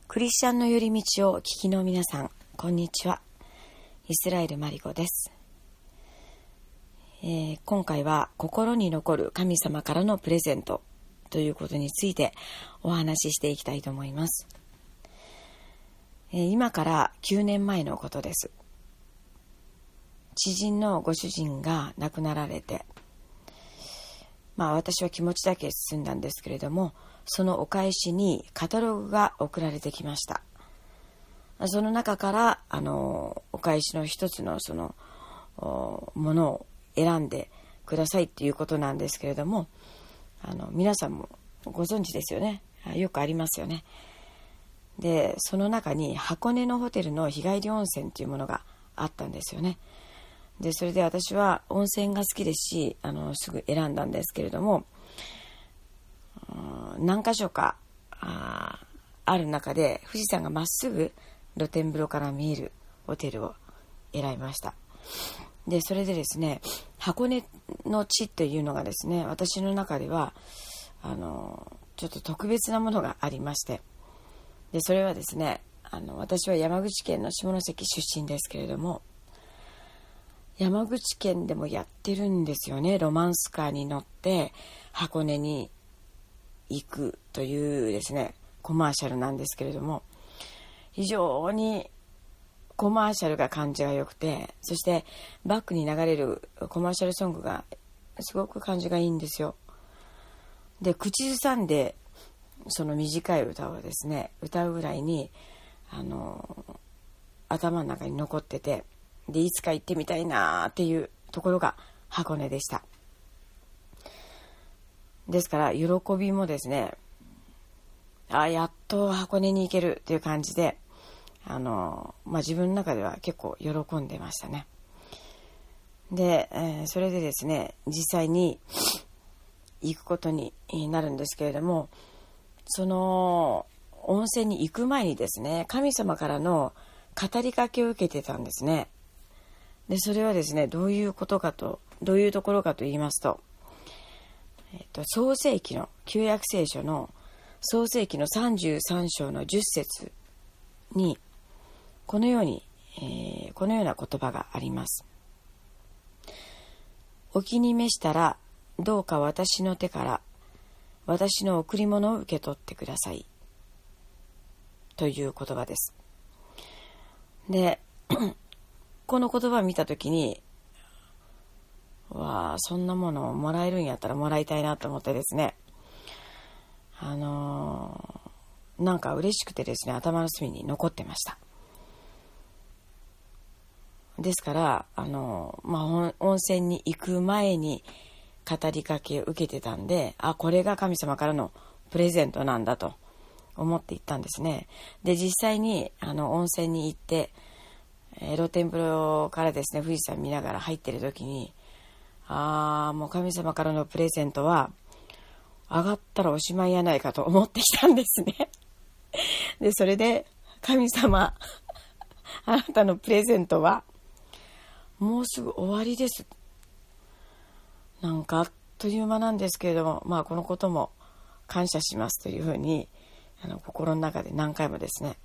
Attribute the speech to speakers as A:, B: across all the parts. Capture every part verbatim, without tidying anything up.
A: クリスチャンの寄り道をお聞きの皆さん、こんにちは。イスラエルマリコです。えー、今回は心に残る神様からのプレゼントということについてお話ししていきたいと思います。えー、今からきゅうねんまえのことです。知人のご主人が亡くなられて、まあ私は気持ちだけ進んだんですけれども、そのお返しにカタログが送られてきました。その中からあのお返しの一つのそのものを選んでくださいっていうことなんですけれども、あの皆さんもご存知ですよね。よくありますよね。で、その中に箱根のホテルの日帰り温泉っていうものがあったんですよね。で、それで私は温泉が好きですし、あのすぐ選んだんですけれども、何箇所か あ, ある中で富士山がまっすぐ露天風呂から見えるホテルを選びました。で、それでですね、箱根の地というのがですね、私の中ではあのちょっと特別なものがありまして、でそれはですね、あの私は山口県の下関出身ですけれども、山口県でもやってるんですよね。ロマンスカーに乗って箱根に行くというですね、コマーシャルなんですけれども、非常にコマーシャルが感じが良くて、そしてバックに流れるコマーシャルソングがすごく感じがいいんですよ。で、口ずさんでその短い歌をですね歌うぐらいにあの頭の中に残ってて、でいつか行ってみたいなっていうところが箱根でした。ですから喜びもですね、あやっと箱根に行けるっていう感じで、あの、まあ、自分の中では結構喜んでましたね。で、えー、それでですね、実際に行くことになるんですけれども、その温泉に行く前にですね、神様からの語りかけを受けてたんですね。で、それはですね、どういうことかと、どういうところかと言いますと、えっと、創世記の旧約聖書の創世記のさんじゅうさん章のじゅっ節にこのように、えー、このような言葉があります。お気に召したらどうか私の手から私の贈り物を受け取ってくださいという言葉です。で、この言葉を見たときに、わあ、そんなものをもらえるんやったらもらいたいなと思ってですね、あのー、なんか嬉しくてですね、頭の隅に残ってました。ですから、あのー、まあ、温泉に行く前に語りかけを受けてたんで、あ、これが神様からのプレゼントなんだと思って行ったんですね。で、実際にあの温泉に行って、えー、露天風呂からですね、富士山見ながら入ってる時に、ああ、もう神様からのプレゼントは上がったらおしまいやないかと思ってきたんですね。で、それで神様、あなたのプレゼントはもうすぐ終わりです。なんかあっという間なんですけれども、まあこのことも感謝しますというふうにあの心の中で何回もですね、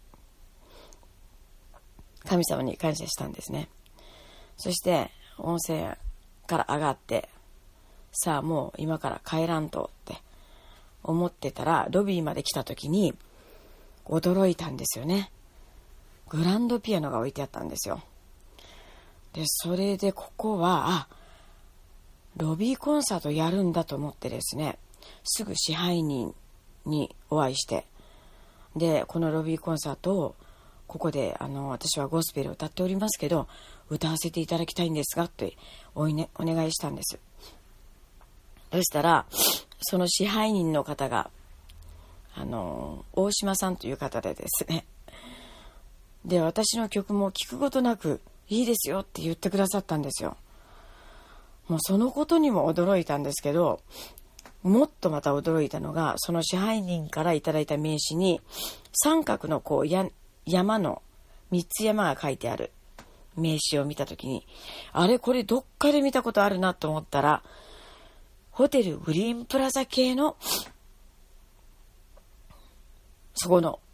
A: 神様に感謝したんですね。そして温泉から上がって、さあもう今から帰らんとって思ってたら、ロビーまで来た時に驚いたんですよね。グランドピアノが置いてあったんですよ。で、それでここはあロビーコンサートやるんだと思ってですね、すぐ支配人にお会いして、でこのロビーコンサートをここであの私はゴスペルを歌っておりますけど歌わせていただきたいんですがっておい、ね、お願いしたんです。そしたらその支配人の方があの大島さんという方でですね、で私の曲も聞くことなくいいですよって言ってくださったんですよ。もうそのことにも驚いたんですけど、もっとまた驚いたのが、その支配人からいただいた名刺に三角のこうや山の三つ山が書いてある名刺を見たときに、あれこれどっかで見たことあるなと思ったら、ホテルグリーンプラザ系のそこの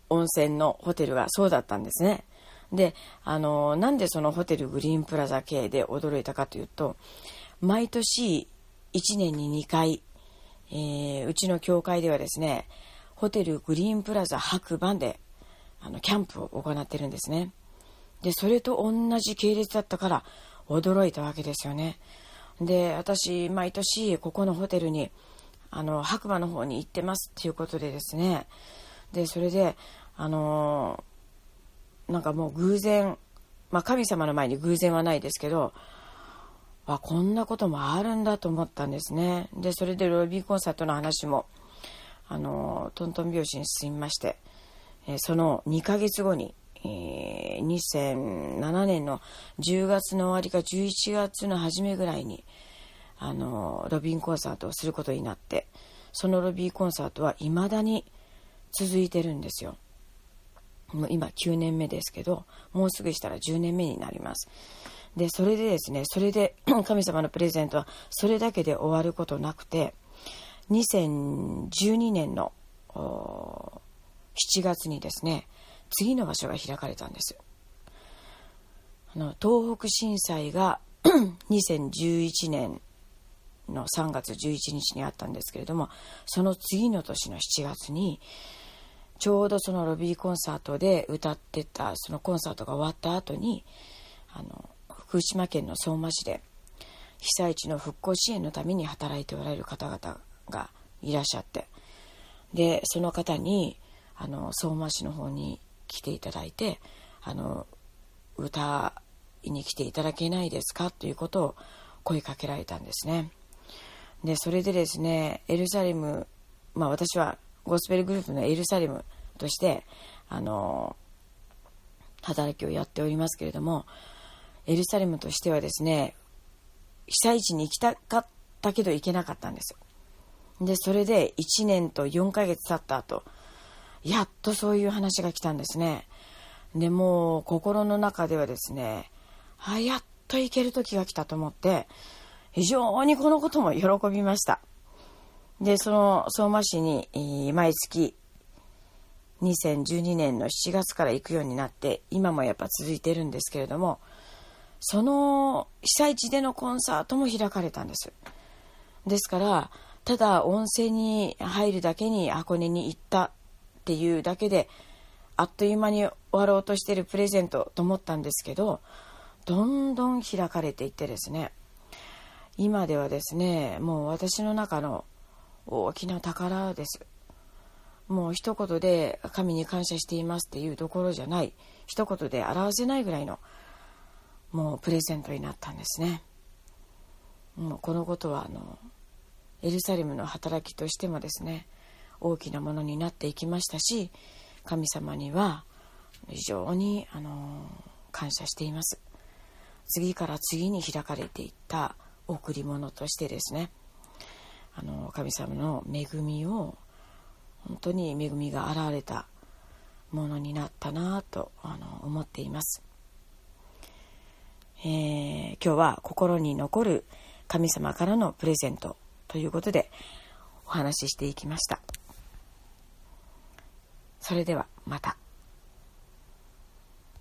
A: 温泉のホテルがそうだったんですね。で、あの、なんでそのホテルグリーンプラザ系で驚いたかというと、毎年いちねんににかい、えー、うちの教会ではですね、ホテルグリーンプラザ白馬であのキャンプを行ってるんですね。で、それと同じ系列だったから驚いたわけですよね。で、私毎年ここのホテルにあの白馬の方に行ってますっていうことでですね、でそれであのー、なんかもう偶然、まあ神様の前に偶然はないですけど、あ、こんなこともあるんだと思ったんですね。でそれでロビーコンサートの話もあのー、トントン拍子に進みまして、えー、そのにかげつごに、えー、にせんななねんのじゅうがつの終わりかじゅういちがつの初めぐらいにあのロビーコンサートをすることになって、そのロビーコンサートは未だに続いてるんですよ。もう今きゅうねんめですけど、もうすぐしたらじゅうねんめになります。でそれでですね、それで神様のプレゼントはそれだけで終わることなくて、にせんじゅうにねんのしちがつにですね、次の場所が開かれたんです。あの東北震災がにせんじゅういちねんのさんがつじゅういちにちにあったんですけれども、その次の年のしちがつにちょうどそのロビーコンサートで歌ってたそのコンサートが終わった後に、あの福島県の相馬市で被災地の復興支援のために働いておられる方々がいらっしゃって、でその方にあの相馬市の方に来ていただいて、あの歌いに来ていただけないですかということを声かけられたんですね。でそれでですね、エルサレム、まあ私はゴスペルグループのエルサレムとしてあの働きをやっておりますけれども、エルサレムとしてはですね、被災地に行きたかったけど行けなかったんですよ。でそれでいちねんとよんかげつ経った後、やっとそういう話が来たんですね。でもう心の中ではですね、あ、やっと行ける時が来たと思って、非常にこのことも喜びました。でその相馬市に毎月にせんじゅうにねんのしちがつから行くようになって、今もやっぱ続いてるんですけれども、その被災地でのコンサートも開かれたんです。ですからただ温泉に入るだけに箱根に行ったっていうだけであっという間に終わろうとしているプレゼントと思ったんですけど、どんどん開かれていってですね、今ではですね、もう私の中の大きな宝です。もう一言で神に感謝していますっていうところじゃない、一言で表せないぐらいのもうプレゼントになったんですね。もうこのことはあのエルサレムの働きとしてもですね、大きなものになっていきましたし、神様には非常にあの感謝しています。次から次に開かれていった贈り物としてですね、あの神様の恵みを、本当に恵みが現れたものになったなとあの思っています。えー、今日は心に残る神様からのプレゼントということでお話ししていきました。それではまた。